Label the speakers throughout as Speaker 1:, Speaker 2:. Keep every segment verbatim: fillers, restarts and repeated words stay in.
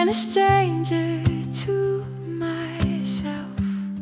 Speaker 1: a stranger to myself.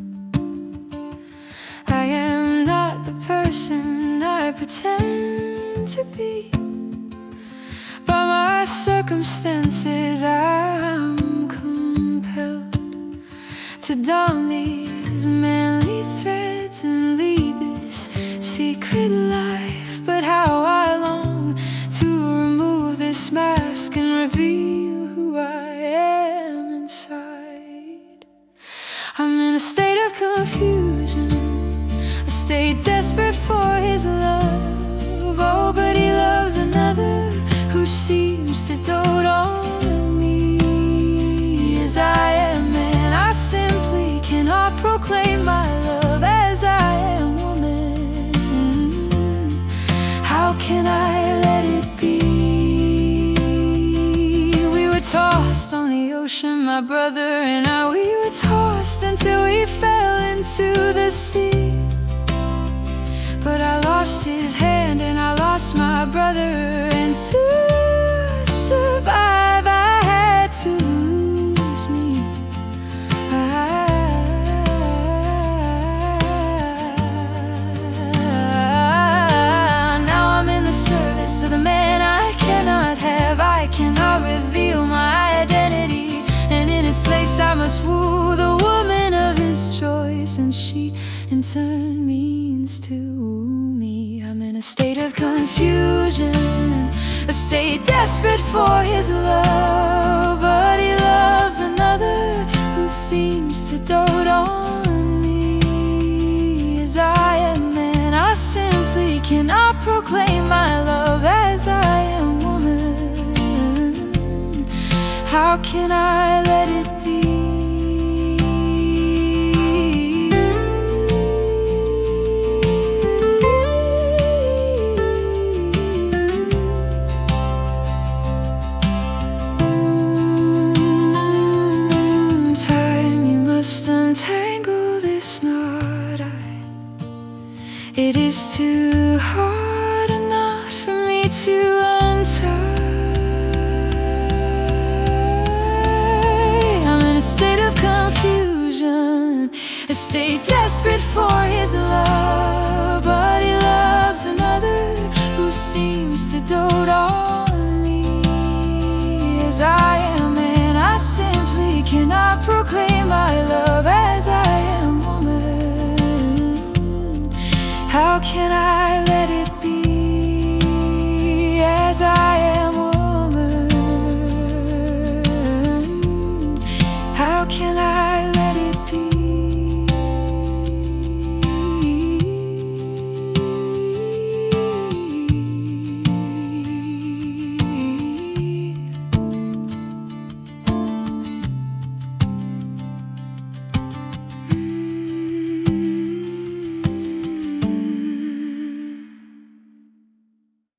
Speaker 1: I am not the person I pretend to be. By my circumstances I'm compelled to don these manly threads and lead this secret life. But how I long to remove this mask and reveal who I am inside. I'm in a state of confusion, a state desperate for his love. Oh, but he loves another who seems to dote on me as I am, and I simply cannot proclaim my love as I am woman. How can I let it be? We were tossed on the ocean, my brother and I. We were tossed until we fell into the sea. But I lost his hand and I lost my brother, and to survive I had to lose me. I, now I'm in the service of the man I cannot have. I cannot reveal my identity, and in his place I must woo the woman of his choice, and she in turn means to woo me. I'm in a state of confusion, a state desperate for his love. But he loves another who seems to dote on me as I am, and I simply cannot proclaim my love as I am woman. How can I let it be? Untangle this knot. I, it is too hard a knot for me to untie. I'm in a state of confusion, a state desperate for his love. But he loves another who seems to dote on me as I am, and I simply cannot proclaim my love as I am woman. How can I let it be as I am?